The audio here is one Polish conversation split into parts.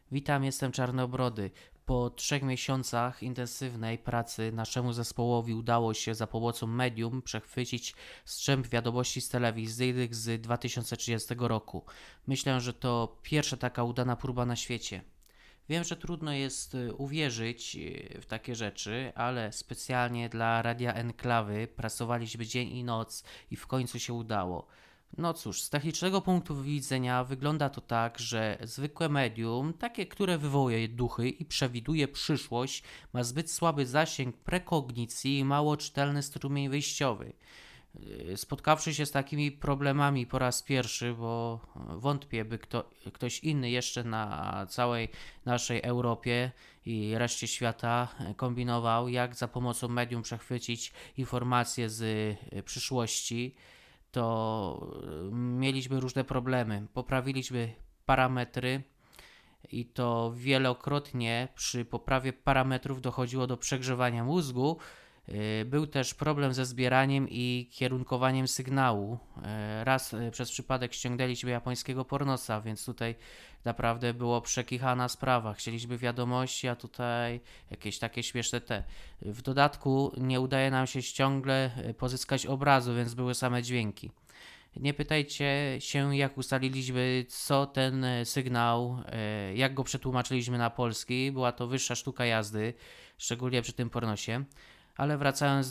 Witam, jestem Czarnobrody. Po 3 miesiącach intensywnej pracy naszemu zespołowi udało się za pomocą medium przechwycić strzęp wiadomości z telewizyjnych z 2030 roku. Myślę, że to pierwsza taka udana próba na świecie. Wiem, że trudno jest uwierzyć w takie rzeczy, ale specjalnie dla Radia Enklawy pracowaliśmy dzień i noc i w końcu się udało. No cóż, z technicznego punktu widzenia wygląda to tak, że zwykłe medium, takie, które wywołuje duchy i przewiduje przyszłość, ma zbyt słaby zasięg prekognicji i mało czytelny strumień wyjściowy. Spotkawszy się z takimi problemami po raz pierwszy, bo wątpię, by ktoś inny jeszcze na całej naszej Europie i reszcie świata kombinował, jak za pomocą medium przechwycić informacje z przyszłości, to mieliśmy różne problemy. Poprawiliśmy parametry i to wielokrotnie przy poprawie parametrów dochodziło do przegrzewania mózgu. Był też problem ze zbieraniem i kierunkowaniem sygnału. Raz przez przypadek ściągnęliśmy japońskiego pornosa, więc tutaj naprawdę było przekichana sprawa. Chcieliśmy wiadomości, a tutaj jakieś takie śmieszne te. W dodatku nie udaje nam się ciągle pozyskać obrazu, więc były same dźwięki. Nie pytajcie się, jak ustaliliśmy, co ten sygnał, jak go przetłumaczyliśmy na polski. Była to wyższa sztuka jazdy, szczególnie przy tym pornosie. Ale wracając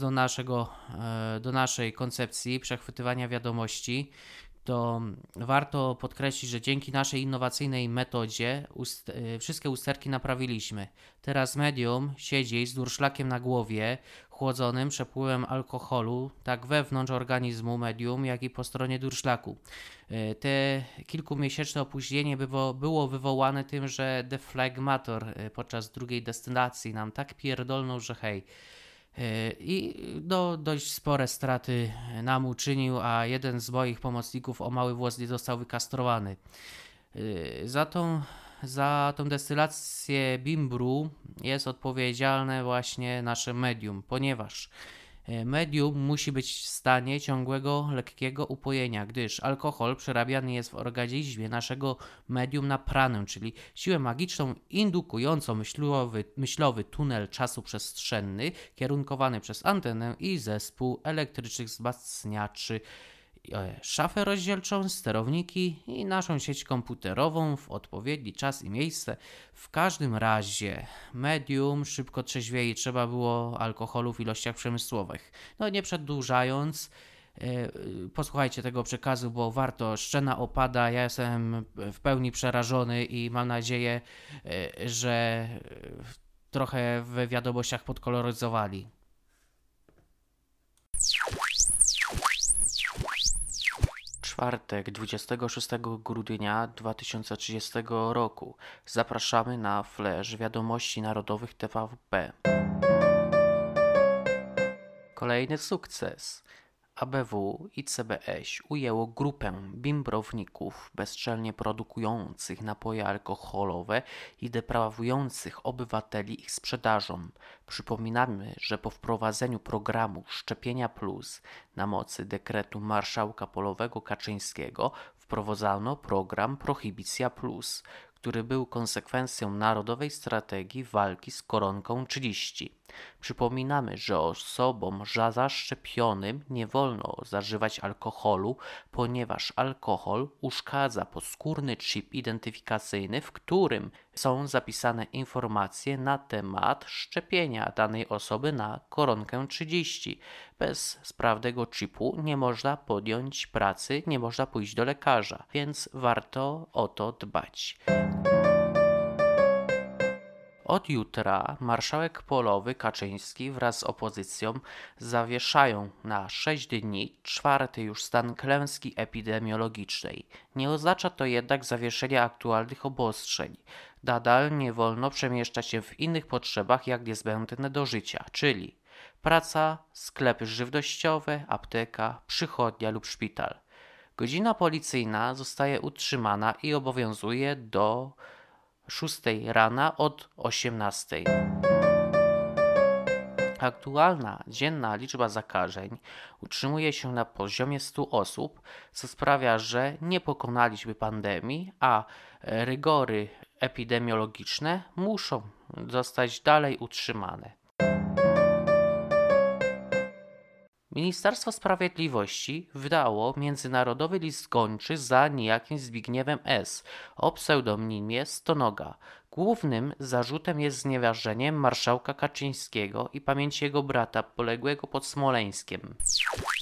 do naszej koncepcji przechwytywania wiadomości, to warto podkreślić, że dzięki naszej innowacyjnej metodzie wszystkie usterki naprawiliśmy. Teraz medium siedzi z durszlakiem na głowie, chłodzonym przepływem alkoholu, tak wewnątrz organizmu medium, jak i po stronie durszlaku. Te kilkumiesięczne opóźnienie było wywołane tym, że deflegmator podczas drugiej destylacji nam tak pierdolnął, że hej. I dość spore straty nam uczynił, a jeden z moich pomocników o mały włos nie został wykastrowany. Za tą destylację bimbru jest odpowiedzialne właśnie nasze medium, ponieważ medium musi być w stanie ciągłego, lekkiego upojenia, gdyż alkohol przerabiany jest w organizmie naszego medium na pranę, czyli siłę magiczną indukującą myślowy tunel czasu-przestrzenny kierunkowany przez antenę i zespół elektrycznych wzmacniaczy, szafę rozdzielczą, sterowniki i naszą sieć komputerową w odpowiedni czas i miejsce. W każdym razie medium szybko trzeźwieje i trzeba było alkoholu w ilościach przemysłowych. No nie przedłużając, posłuchajcie tego przekazu, bo warto, szczena opada, ja jestem w pełni przerażony i mam nadzieję, że trochę w wiadomościach podkoloryzowali. Czwartek, 26 grudnia 2030 roku. Zapraszamy na Flash Wiadomości Narodowych TVP. Kolejny sukces. ABW i CBŚ ujęło grupę bimbrowników bezczelnie produkujących napoje alkoholowe i deprawujących obywateli ich sprzedażą. Przypominamy, że po wprowadzeniu programu Szczepienia Plus na mocy dekretu marszałka polowego Kaczyńskiego wprowadzano program Prohibicja Plus, który był konsekwencją narodowej strategii walki z koronką 30. Przypominamy, że osobom zaszczepionym nie wolno zażywać alkoholu, ponieważ alkohol uszkadza podskórny chip identyfikacyjny, w którym są zapisane informacje na temat szczepienia danej osoby na koronkę 30. Bez sprawnego chipu nie można podjąć pracy, nie można pójść do lekarza, więc warto o to dbać. Od jutra marszałek polowy Kaczyński wraz z opozycją zawieszają na 6 dni czwarty już stan klęski epidemiologicznej. Nie oznacza to jednak zawieszenia aktualnych obostrzeń. Nadal nie wolno przemieszczać się w innych potrzebach jak niezbędne do życia, czyli praca, sklepy żywnościowe, apteka, przychodnia lub szpital. Godzina policyjna zostaje utrzymana i obowiązuje do 6 rana od 18. Aktualna dzienna liczba zakażeń utrzymuje się na poziomie 100 osób, co sprawia, że nie pokonaliśmy pandemii, a rygory epidemiologiczne muszą zostać dalej utrzymane. Ministerstwo Sprawiedliwości wydało międzynarodowy list gończy za niejakim Zbigniewem S. o pseudonimie Stonoga. Głównym zarzutem jest znieważenie marszałka Kaczyńskiego i pamięci jego brata poległego pod Smoleńskiem.